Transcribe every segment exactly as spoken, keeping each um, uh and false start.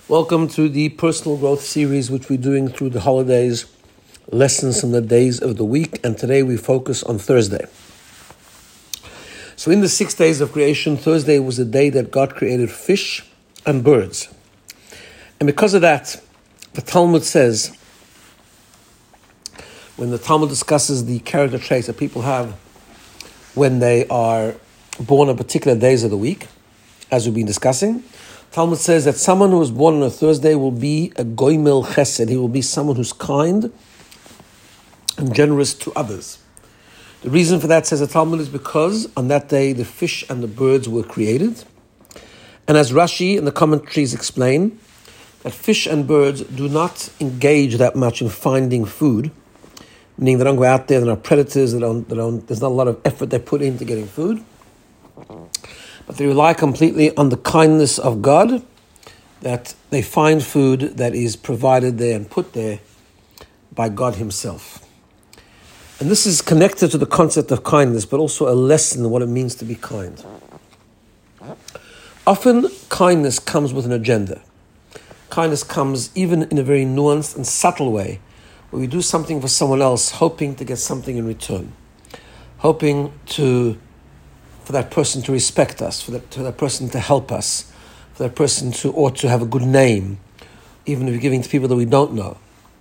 Welcome to the Personal Growth Series, which we're doing through the holidays, lessons from the days of the week, and today we focus on Thursday. So in the six days of creation, Thursday was the day that God created fish and birds. And because of that, the Talmud says, when the Talmud discusses the character traits that people have when they are born on particular days of the week, as we've been discussing, Talmud says that someone who is born on a Thursday will be a goimel chesed. He will be someone who's kind and generous to others. The reason for that, says the Talmud, is because on that day the fish and the birds were created. And as Rashi and the commentaries explain, that fish and birds do not engage that much in finding food, meaning they don't go out there, they're not predators, they don't, they don't, there's not a lot of effort they put into getting food. But they rely completely on the kindness of God, that they find food that is provided there and put there by God Himself. And this is connected to the concept of kindness, but also a lesson in what it means to be kind. Often, kindness comes with an agenda. Kindness comes even in a very nuanced and subtle way, where we do something for someone else, hoping to get something in return, hoping to for that person to respect us, for that, for that person to help us, for that person to ought to have a good name, even if you're giving to people that we don't know.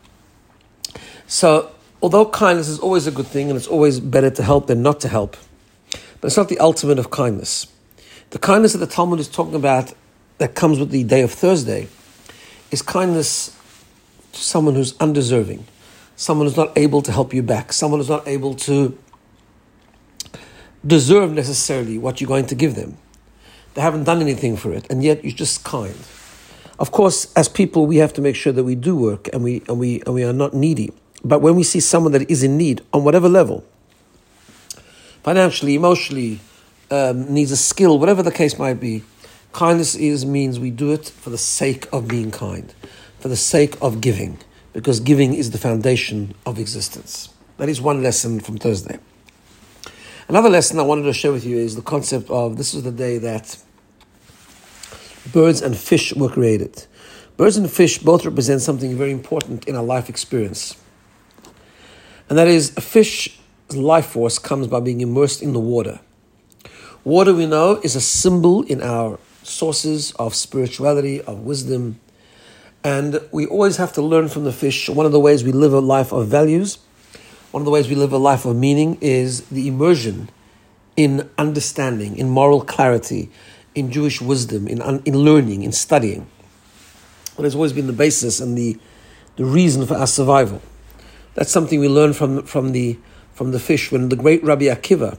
So, although kindness is always a good thing, and it's always better to help than not to help, but it's not the ultimate of kindness. The kindness that the Talmud is talking about that comes with the day of Thursday is kindness to someone who's undeserving, someone who's not able to help you back, someone who's not able to deserve necessarily what you're going to give them. They haven't done anything for it, and yet you're just kind. Of course, as people, we have to make sure that we do work and we and we and we are not needy. But when we see someone that is in need on whatever level, financially, emotionally, um, needs a skill, whatever the case might be, kindness is means we do it for the sake of being kind, for the sake of giving, because giving is the foundation of existence. That is one lesson from Thursday. Another lesson I wanted to share with you is the concept of, this is the day that birds and fish were created. Birds and fish both represent something very important in our life experience. And that is, a fish's life force comes by being immersed in the water. Water, we know, is a symbol in our sources of spirituality, of wisdom. And we always have to learn from the fish. One of the ways we live a life of values, one of the ways we live a life of meaning, is the immersion in understanding, in moral clarity, in Jewish wisdom, in in learning, in studying. That has always been the basis and the, the reason for our survival. That's something we learn from, from, the, from the fish. When the great Rabbi Akiva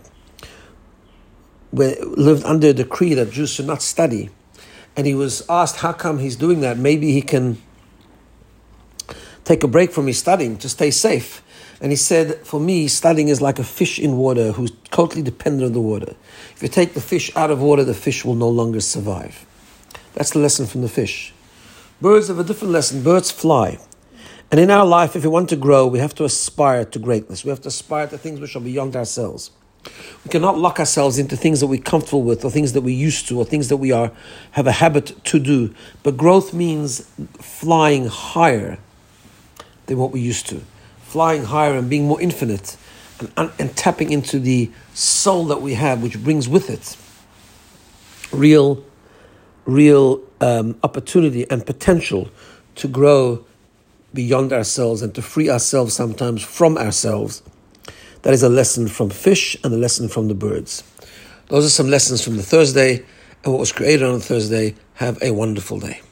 lived under a decree that Jews should not study, and he was asked how come he's doing that, maybe he can take a break from his studying to stay safe. And he said, for me, studying is like a fish in water who's totally dependent on the water. If you take the fish out of water, the fish will no longer survive. That's the lesson from the fish. Birds have a different lesson. Birds fly. And in our life, if we want to grow, we have to aspire to greatness. We have to aspire to things which are beyond ourselves. We cannot lock ourselves into things that we're comfortable with, or things that we're used to, or things that we are have a habit to do. But growth means flying higher than what we used to. Flying higher and being more infinite, and, and tapping into the soul that we have, which brings with it real, real um, opportunity and potential to grow beyond ourselves and to free ourselves sometimes from ourselves. That is a lesson from fish and a lesson from the birds. Those are some lessons from the Thursday and what was created on the Thursday. Have a wonderful day.